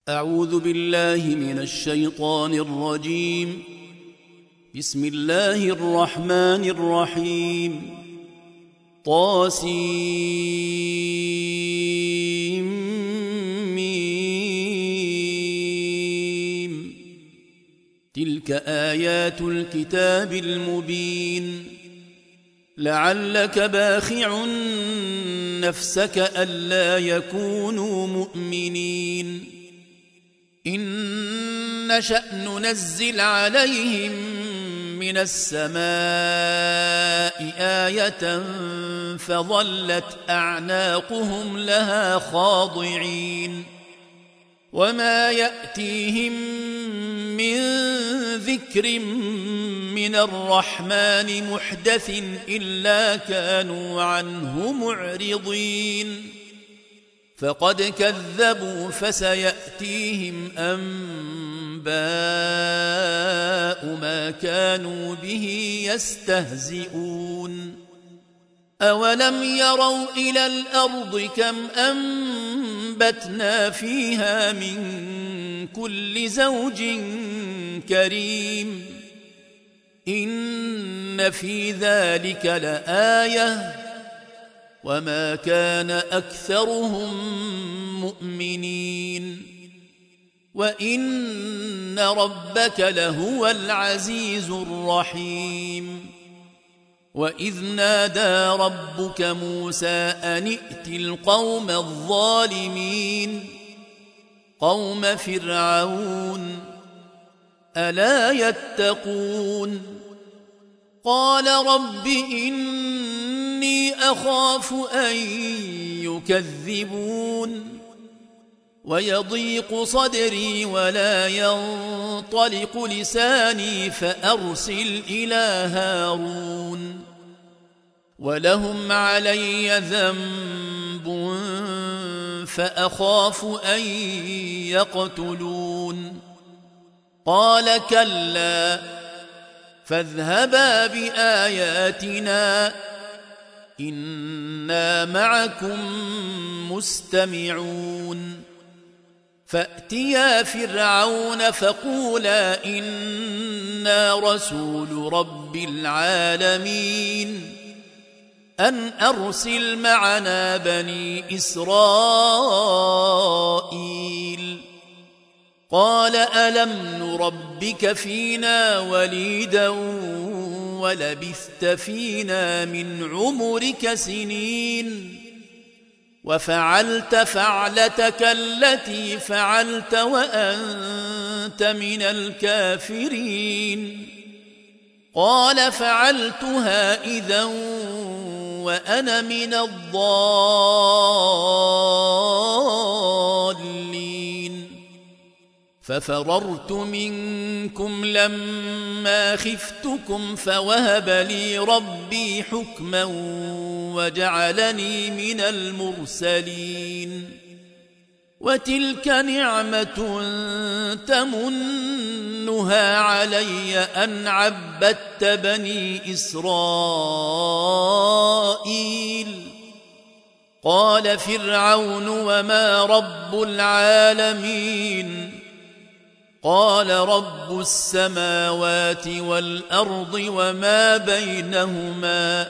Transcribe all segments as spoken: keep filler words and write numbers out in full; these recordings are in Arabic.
أعوذ بالله من الشيطان الرجيم. بسم الله الرحمن الرحيم. طاسيم. تلك آيات الكتاب المبين. لعلك باخع نفسك ألا يكونوا مؤمنين. إن نشأ ننزل عليهم من السماء آية فظلت أعناقهم لها خاضعين. وما يأتيهم من ذكر من الرحمن محدث إلا كانوا عنه معرضين. فقد كذبوا فسيأتيهم أنباء ما كانوا به يستهزئون. أولم يروا إلى الأرض كم أنبتنا فيها من كل زوج كريم. إن في ذلك لآية وما كان أكثرهم مؤمنين. وإن ربك لهو العزيز الرحيم. وإذ نادى ربك موسى أن ائت القوم الظالمين قوم فرعون ألا يتقون. قال رب إني أخاف أن يكذبون ويضيق صدري ولا ينطلق لساني فأرسل إلى هارون ولهم علي ذنب فأخاف أن يقتلون. قال كلا فاذهبا بآياتنا إنا معكم مستمعون. فأتيا فرعون فقولا إنا رسول رب العالمين أن أرسل معنا بني إسرائيل. قال ألم نربك فينا وليدا ولبثت فينا من عمرك سنين وفعلت فعلتك التي فعلت وأنت من الكافرين. قال فعلتها إذا وأنا من الضالين. ففررت منكم لما خفتكم فوهب لي ربي حكما وجعلني من المرسلين. وتلك نعمة تمنها علي أن عبدت بني إسرائيل. قال فرعون وما رب العالمين. قال رب السماوات والأرض وما بينهما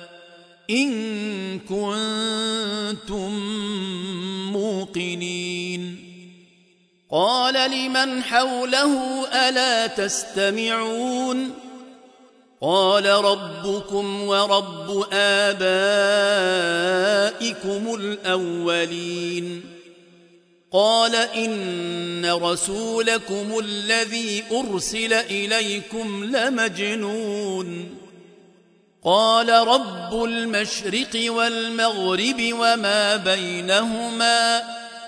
إن كنتم موقنين. قال لمن حوله ألا تستمعون. قال ربكم ورب آبائكم الأولين. قال إن رسولكم الذي أرسل إليكم لمجنون. قال رب المشرق والمغرب وما بينهما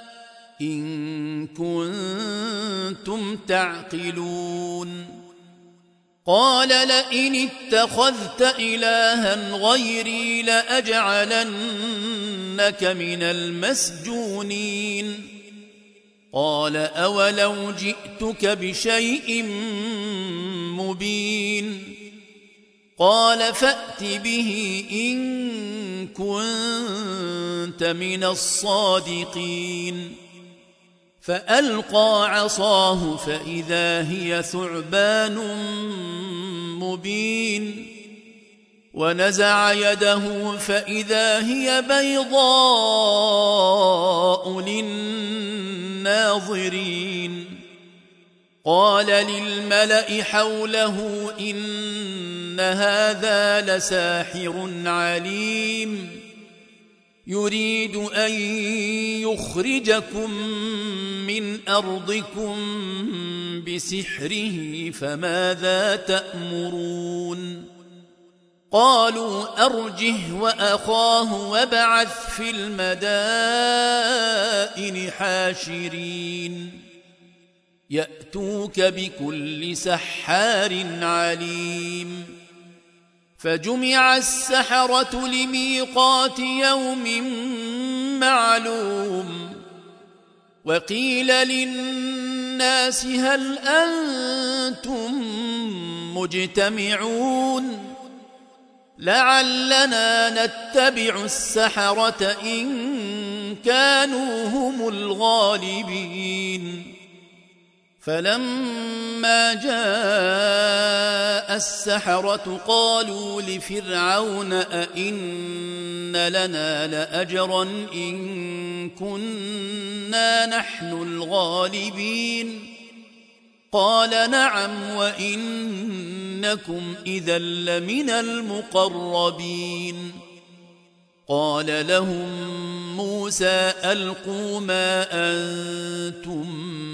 إن كنتم تعقلون. قال لئن اتخذت إلها غيري لأجعلنك من المسجونين. قال أولو جئتك بشيء مبين. قال فأت به إن كنت من الصادقين. فألقى عصاه فإذا هي ثعبان مبين ونزع يده فإذا هي بيضاء للناظرين قال للملأ حوله إن هذا لساحر عليم يريد أن يخرجكم من أرضكم بسحره فماذا تأمرون قالوا أرجه وأخاه وابعث في المدائن حاشرين يأتوك بكل سحار عليم فجمع السحرة لميقات يوم معلوم وقيل للناس هل أنتم مجتمعون لعلنا نتبع السحرة إن كانوا هم الغالبين فلما جاء السحرة قالوا لفرعون أئن لنا لأجرا إن كنا نحن الغالبين قال نعم وإنكم إذا لمن المقربين قال لهم موسى ألقوا ما أنتم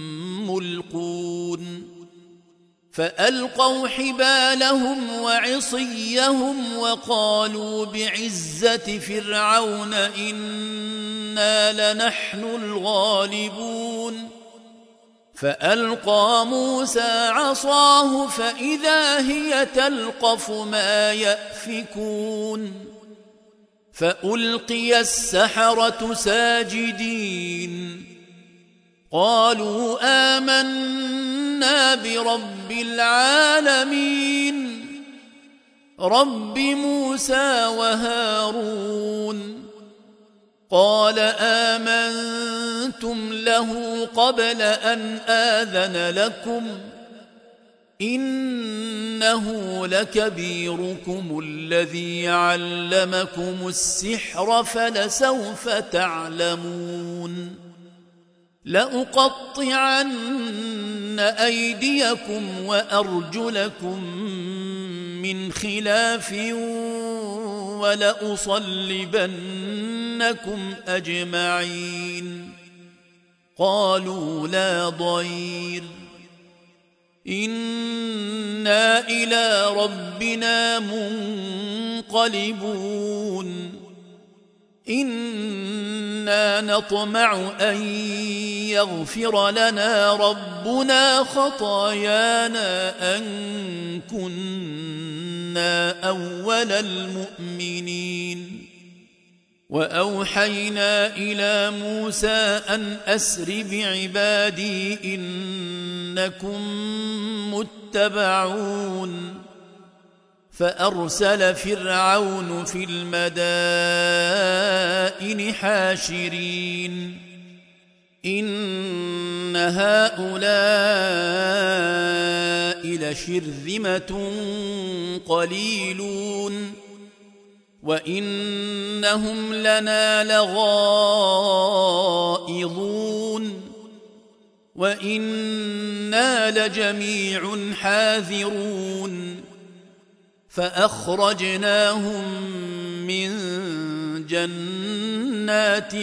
ملقون فألقوا حبالهم وعصيهم وقالوا بعزة فرعون إنا لنحن الغالبون فألقى موسى عصاه فإذا هي تلقف ما يأفكون فألقي السحرة ساجدين قالوا آمنا برب العالمين رب موسى وهارون قال آمنتم له قبل أن آذن لكم إنه لكبيركم الذي علمكم السحر فلسوف تعلمون لأقطعن أيديكم وأرجلكم من خلاف ولأصلبنكم أجمعين قالوا لا ضير إنا إلى ربنا منقلبون إنا نطمع أن يغفر لنا ربنا خطايانا أن كنا أول المؤمنين وأوحينا إلى موسى أن أسر بعبادي إنكم متبعون فأرسل فرعون في المدائن حاشرين إن هؤلاء لشرذمة قليلون وإنهم لنا لغائظون وإنا لجميع حاذرون فأخرجناهم من جنات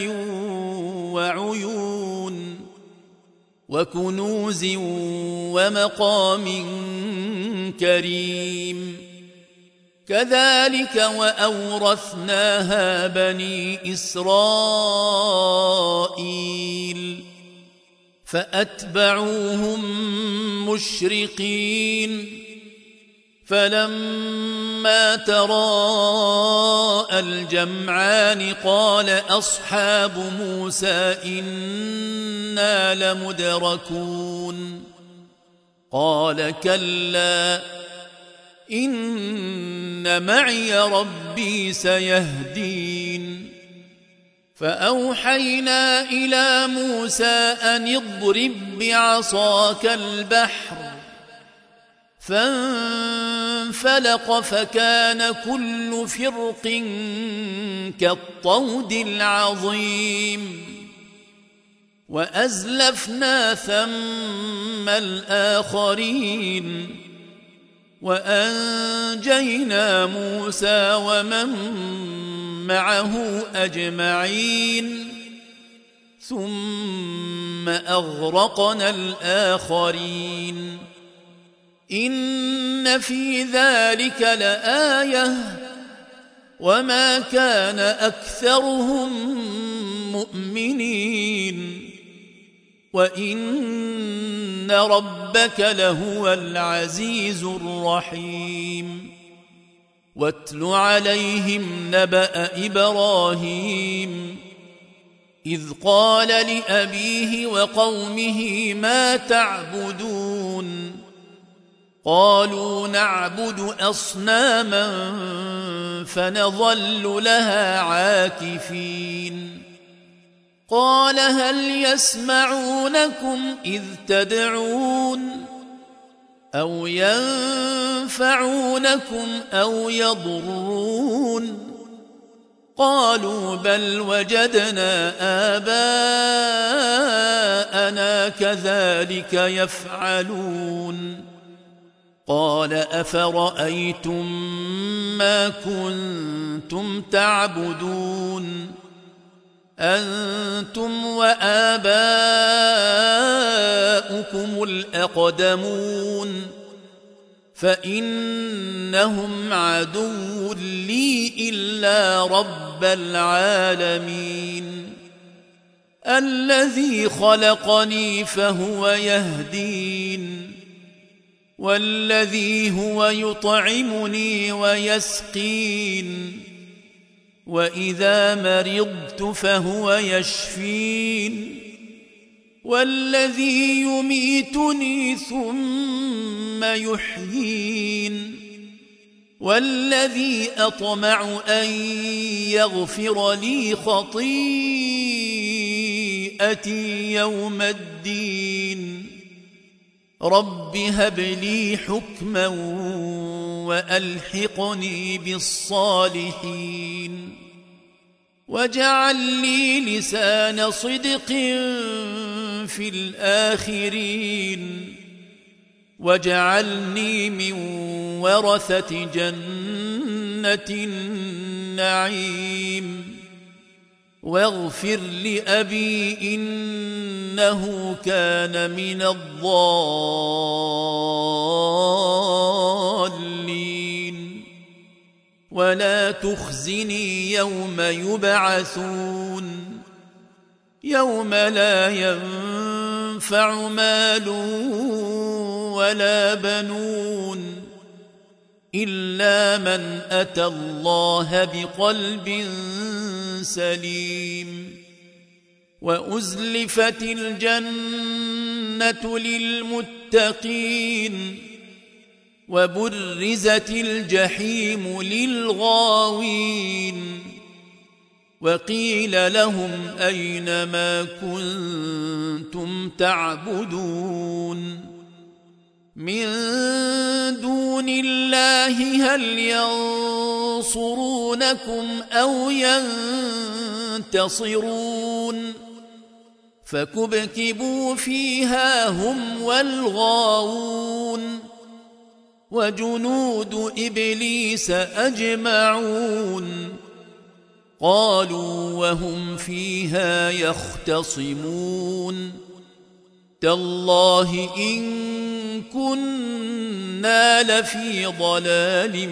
وعيون وكنوز ومقام كريم كذلك وأورثناها بني إسرائيل فأتبعوهم مشرقين فلما تراءى الجمعان قال أصحاب موسى إنا لمدركون قال كلا إن معي ربي سيهدين فأوحينا إلى موسى أن اضرب بعصاك البحر فانفلق فكان كل فرق كالطود العظيم وأزلفنا ثم الآخرين وأنجينا موسى ومن معه أجمعين ثم أغرقنا الآخرين إن في ذلك لآية وما كان أكثرهم مؤمنين وإن ربك لهو العزيز الرحيم واتل عليهم نبأ إبراهيم إذ قال لأبيه وقومه ما تعبدون قالوا نعبد أصناما فنظل لها عاكفين قال هل يسمعونكم إذ تدعون أو ينفعونكم أو يضرون قالوا بل وجدنا آباءنا كذلك يفعلون قال أفرأيتم ما كنتم تعبدون أنتم وآباؤكم الأقدمون فإنهم عدو لي إلا رب العالمين الذي خلقني فهو يهدين والذي هو يطعمني ويسقين وإذا مرضت فهو يشفين والذي يميتني ثم يحيين والذي أطمع أن يغفر لي خطيئتي يوم الدين رب هب لي حكما وألحقني بالصالحين واجعل لي لسان صدق في الآخرين واجعلني من ورثة جنة النعيم واغفر لأبي إنه كان من الضالين ولا تخزني يوم يبعثون يوم لا ينفع مال ولا بنون إلا من أتى الله بقلب سليم وأزلفت الجنة للمتقين وبرزت الجحيم للغاوين وقيل لهم أين ما كنتم تعبدون من دون الله هل ينصرونكم أو ينتصرون فكبكبوا فيها هم والغاوون وجنود إبليس أجمعون قالوا وهم فيها يختصمون تالله إن كنا لفي ضلال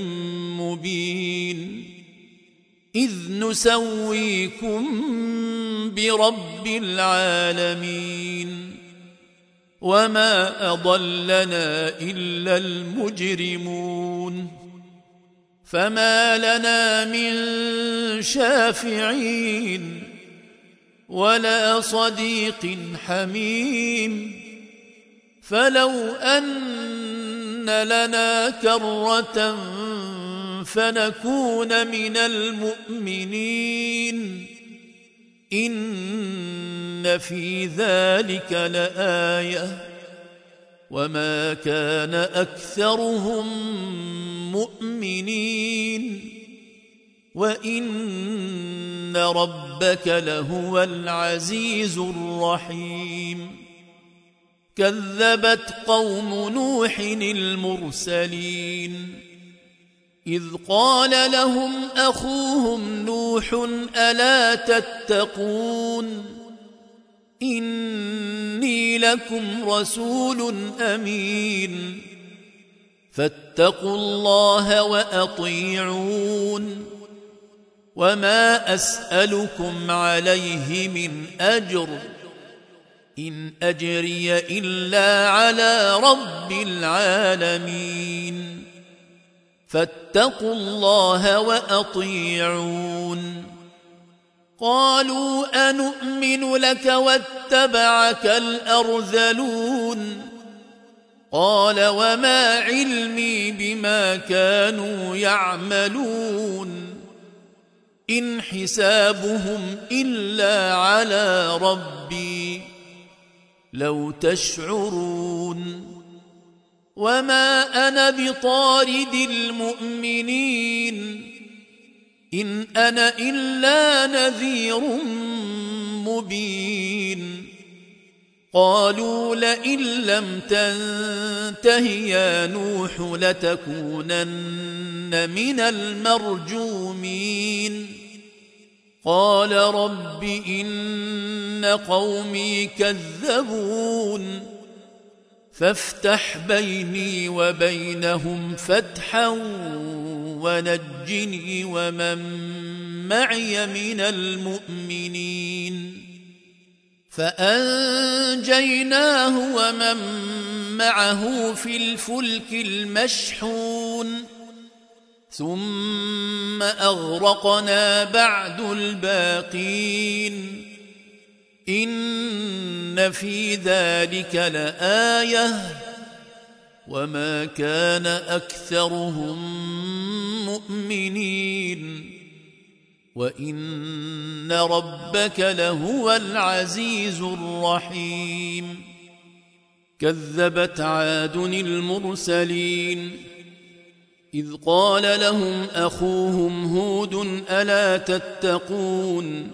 مبين إذ نسويكم برب العالمين وما أضلنا إلا المجرمون فما لنا من شافعين ولا صديق حميم فلو أن لنا كرة فنكون من المؤمنين إن في ذلك لآية وما كان أكثرهم مؤمنين وإن ربك لهو العزيز الرحيم كذبت قوم نوح المرسلين إذ قال لهم أخوهم نوح ألا تتقون إني لكم رسول أمين فاتقوا الله وأطيعون وما أسألكم عليه من أجر إن أجري إلا على رب العالمين فاتقوا الله وأطيعون قالوا أنؤمن لك واتبعك الأرذلون قال وما علمي بما كانوا يعملون إن حسابهم إلا على ربي لو تشعرون وما أنا بطارد المؤمنين إن أنا إلا نذير مبين قالوا لئن لم تنته يا نوح لتكونن من المرجومين قال رب إن قومي كذبون فافتح بيني وبينهم فتحا ونجني ومن معي من المؤمنين فأنجيناه ومن معه في الفلك المشحون ثم أغرقنا بعد الباقين إن في ذلك لآية وما كان أكثرهم مؤمنين وإن ربك لهو العزيز الرحيم كذبت عاد المرسلين إذ قال لهم أخوهم هود ألا تتقون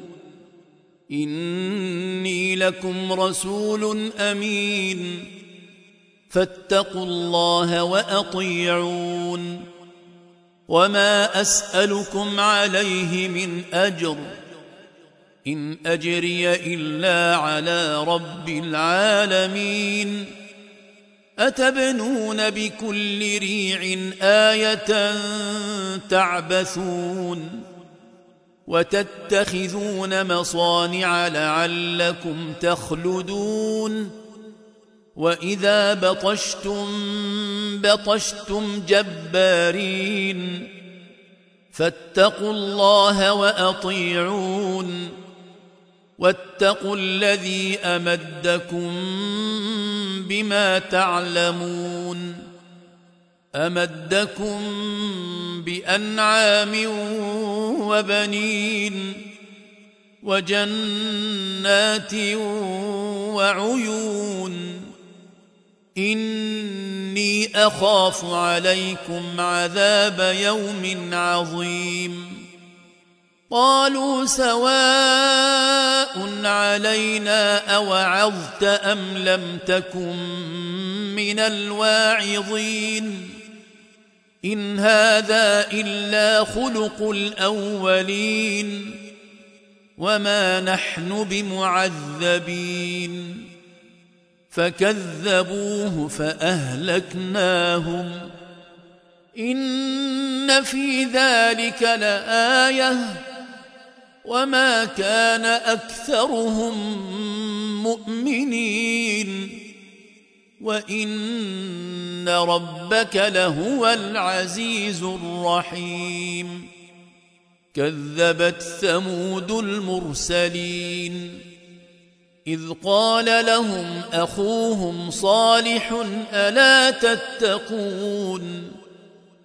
إني لكم رسول أمين فاتقوا الله وأطيعون وما أسألكم عليه من أجر إن أجري إلا على رب العالمين أتبنون بكل ريع آية تعبثون وتتخذون مصانع لعلكم تخلدون وإذا بطشتم بطشتم جبارين فاتقوا الله وأطيعون واتقوا الذي أمدكم بما تعلمون أمدكم بأنعام وبنين وجنات وعيون إني أخاف عليكم عذاب يوم عظيم قالوا سواء علينا أوعظت أم لم تكن من الواعظين إن هذا إلا خلق الأولين وما نحن بمعذبين فكذبوه فأهلكناهم إن في ذلك لآية وما كان أكثرهم مؤمنين وإن ربك لهو العزيز الرحيم كذبت ثمود المرسلين إذ قال لهم أخوهم صالح ألا تتقون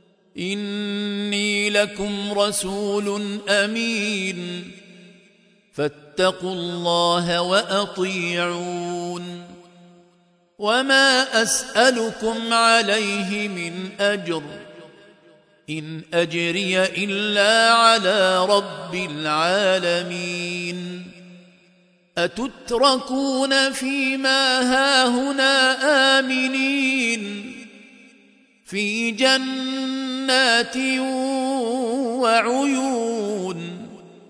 إني لكم رسول أمين فاتقوا الله وأطيعون وما أسألكم عليه من أجر إن أجري إلا على رب العالمين أتتركون فيما هاهنا آمنين في جنات وعيون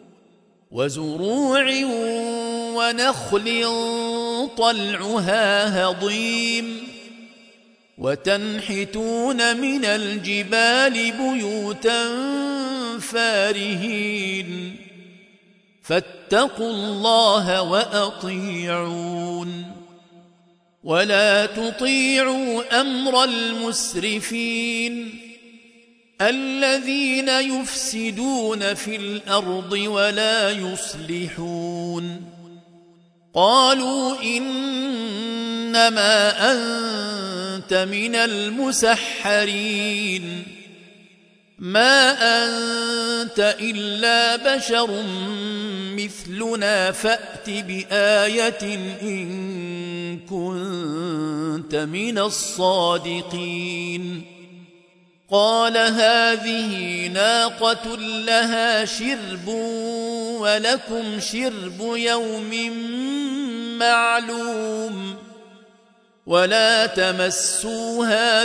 وزروع ونخل طلعها هضيم وتنحتون من الجبال بيوتا فارهين فاتقوا الله وأطيعون ولا تطيعوا أمر المسرفين الذين يفسدون في الأرض ولا يصلحون قالوا إنما أنت من المسحرين ما أنت إلا بشر مثلنا فأت بآية إن كنت من الصادقين قال هذه ناقة لها شرب ولكم شرب يوم معلوم ولا تمسوها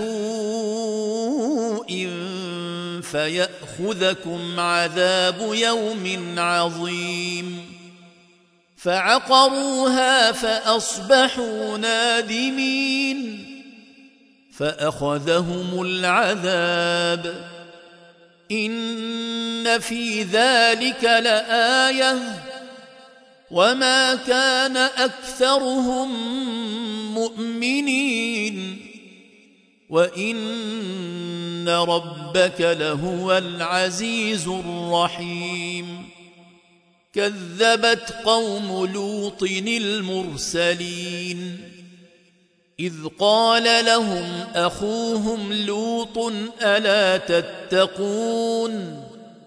بسوء فيأخذكم عذاب يوم عظيم فعقروها فأصبحوا نادمين فأخذهم العذاب إن في ذلك لآية وما كان أكثرهم مؤمنين وإن ربك لهو العزيز الرحيم كذبت قوم لوط المرسلين إذ قال لهم أخوهم لوط ألا تتقون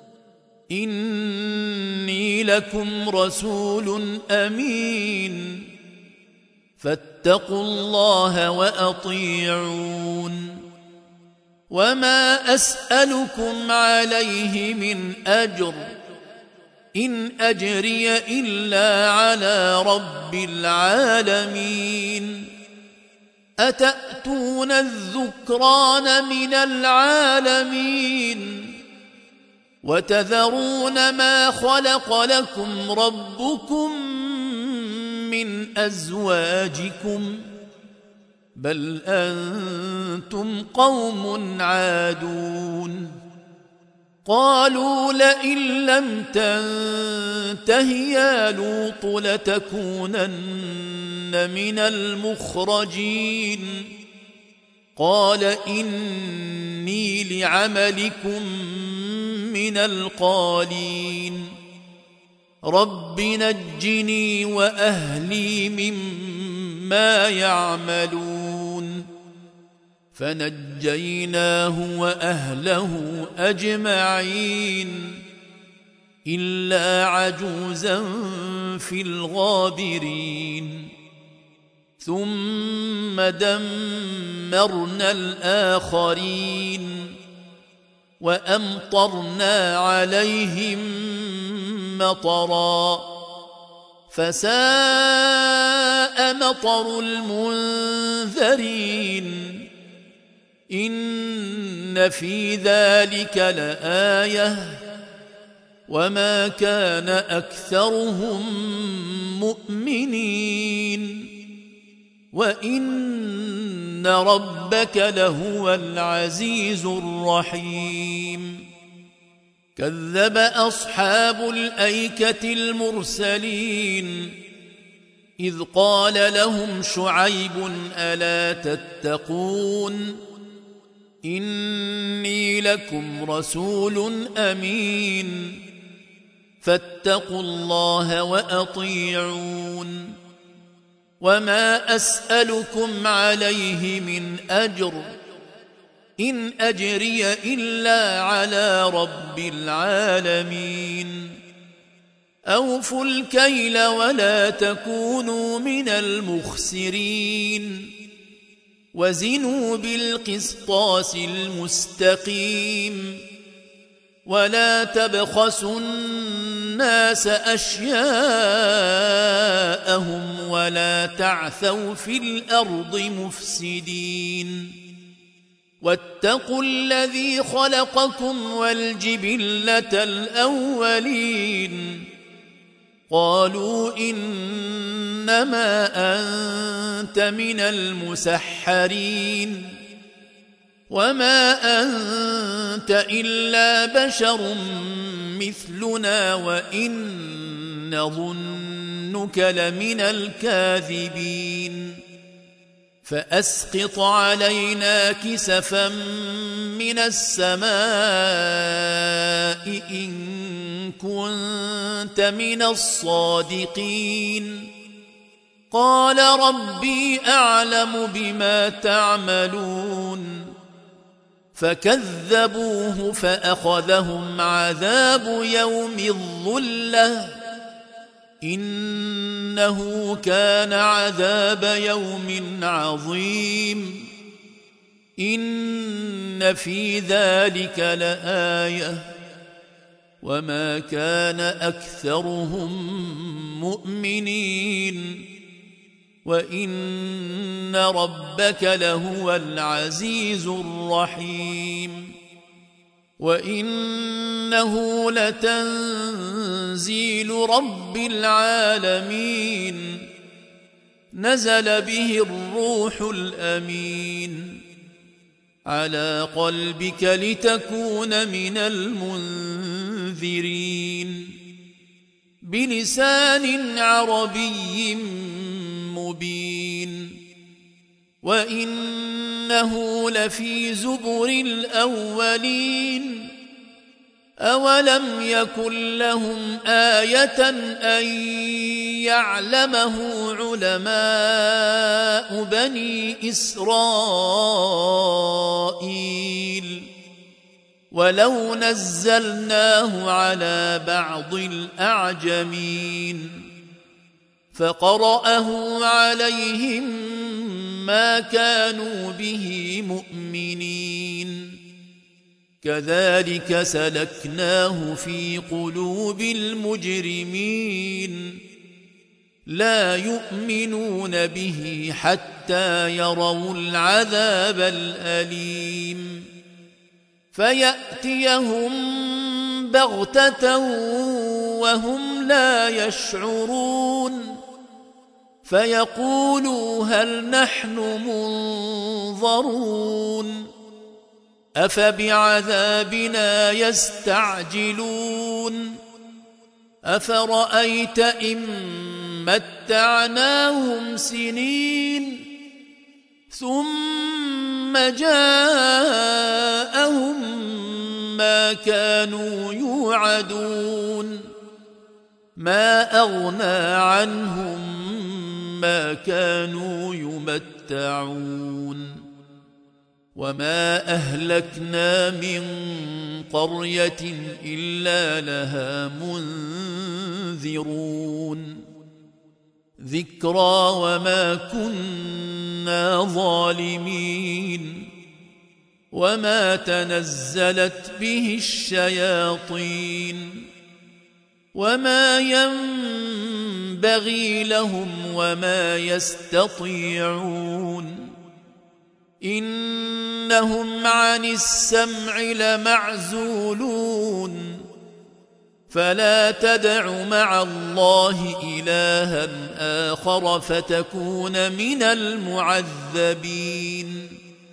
إني لكم رسول أمين فاتقوا الله وأطيعون وما أسألكم عليه من أجر إن أجري إلا على رب العالمين أتأتون الذكران من العالمين وتذرون ما خلق لكم ربكم من أزواجكم بل أنتم قوم عادون قالوا لئن لم تنته يا لوط لتكونن من المخرجين قال إني لعملكم من القالين رب نجني وأهلي مما يعملون فنجيناه وأهله أجمعين إلا عجوزا في الغابرين ثم دمرنا الآخرين وأمطرنا عليهم مطرا فساء مطر المنذرين إن في ذلك لآية وما كان أكثرهم مؤمنين وإن ربك لهو العزيز الرحيم كذب أصحاب الأيكة المرسلين إذ قال لهم شعيب ألا تتقون إني لكم رسول أمين فاتقوا الله وأطيعون وما أسألكم عليه من أجر إن أجري إلا على رب العالمين أوفوا الكيل ولا تكونوا من المخسرين وزنوا بالقسطاس المستقيم ولا تبخسوا الناس أشياءهم ولا تعثوا في الأرض مفسدين واتقوا الذي خلقكم والجبلة الأولين قالوا إنما أنت من المسحرين وما أنت إلا بشر مثلنا وإن نظنك لمن الكاذبين فأسقط علينا كسفا من السماء إن كنت من الصادقين قال ربي أعلم بما تعملون فكذبوه فأخذهم عذاب يوم الظلة إنه كان عذاب يوم عظيم إن في ذلك لآية وما كان أكثرهم مؤمنين وإن ربك لهو العزيز الرحيم وإنه لتنزيل رب العالمين نزل به الروح الأمين على قلبك لتكون من المنذرين بلسان عربي مبين وإنه لفي زبر الأولين أولم يكن لهم آية أن يعلمه علماء بني إسرائيل ولو نزلناه على بعض الأعجمين فقرأه عليهم ما كانوا به مؤمنين كذلك سلكناه في قلوب المجرمين لا يؤمنون به حتى يروا العذاب الأليم فيأتيهم بغتة وهم لا يشعرون فيقولوا هل نحن منظرون أفبعذابنا يستعجلون أفرأيت إن متعناهم سنين ثم جاءهم ما كانوا يوعدون ما أغنى عنهم ما كانوا يمتعون وما أهلكنا من قرية إلا لها منذرون ذكرى وما كنا ظالمين وما تنزلت به الشياطين وما ينبغي لهم وما يستطيعون إنهم عن السمع لمعزولون فلا تدع مع الله إلها آخر فتكون من المعذبين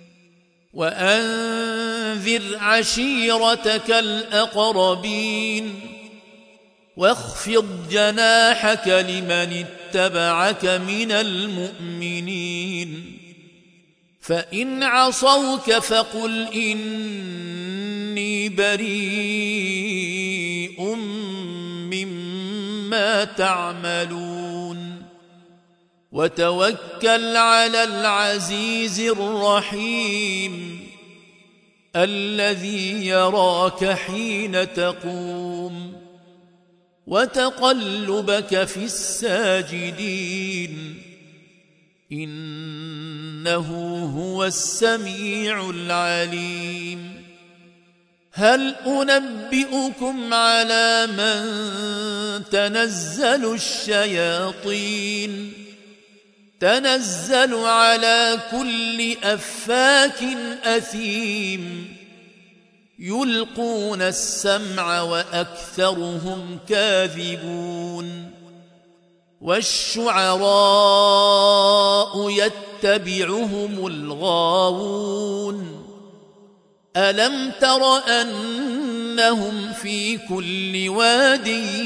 وأنذر عشيرتك الأقربين واخفض جناحك لمن اتبعك من المؤمنين فإن عصوك فقل إني بريء مما تعملون وتوكل على العزيز الرحيم الذي يراك حين تقوم وتقلبك في الساجدين إنه هو السميع العليم. هل أنبئكم على من تنزل الشياطين تنزل على كل أفاك أثيم يلقون السمع وأكثرهم كاذبون والشعراء يتبعهم الغاوون ألم تر أنهم في كل واد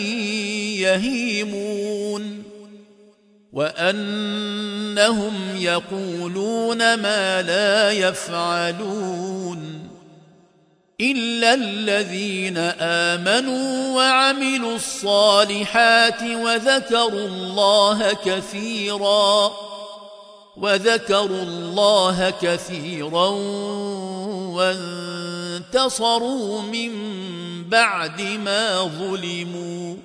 يهيمون وأنهم يقولون ما لا يفعلون إلا الذين آمنوا وعملوا الصالحات وذكروا الله كثيرا وذكروا الله كثيرا وانتصروا من بعد ما ظلموا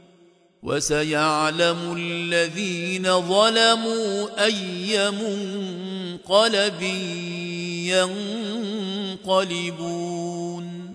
وسيعلم الذين ظلموا أي منقلب ينقلبون.